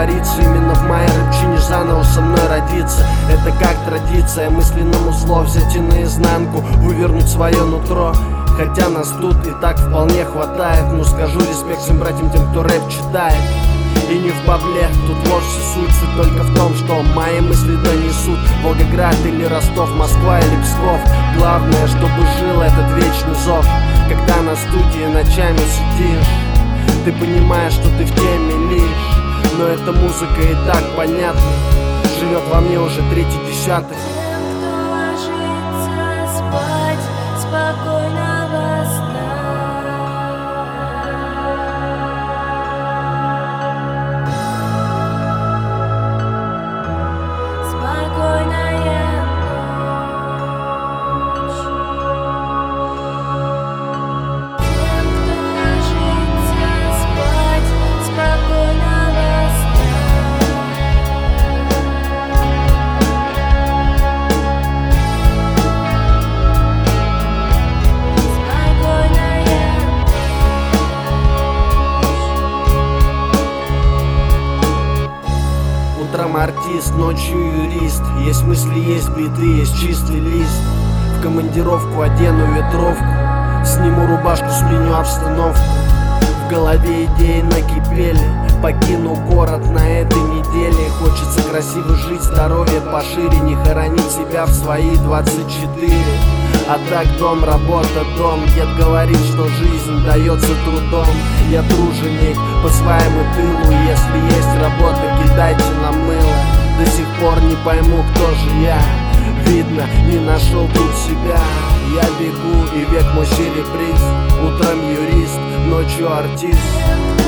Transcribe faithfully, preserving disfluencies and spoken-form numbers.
творится. Именно в моей рыбчине заново со мной родиться. Это как традиция, мысленному зло взять и наизнанку, вывернуть свое нутро. Хотя нас тут и так вполне хватает. Но скажу респект всем братьям, тем, кто рэп читает. И не в бабле, тут вовсе суть, суть только в том, что мои мысли донесут Волгоград или Ростов, Москва или Псков. Главное, чтобы жил этот вечный зов. Когда на студии ночами сидишь, ты понимаешь, что ты в теме лишь. Но эта музыка и так понятна, живет во мне уже третий десяток. Тем, кто ложится спать, спокойного сна. Утром артист, ночью юрист. Есть мысли, есть биты, есть чистый лист. В командировку одену ветровку, сниму рубашку, сменю обстановку. В голове идеи накипели, покину город на этой неделе. Хочется красиво жить, здоровье пошире, не хоронить себя в свои двадцать четыре. А так дом, работа, дом. Дед говорит, что жизнь дается трудом. Я труженик по своему тылу. Если есть работа, кидайте на мыло. До сих пор не пойму, кто же я. Видно, не нашел тут себя. Я бегу, и век мой серебрист. Утром юрист, ночью артист.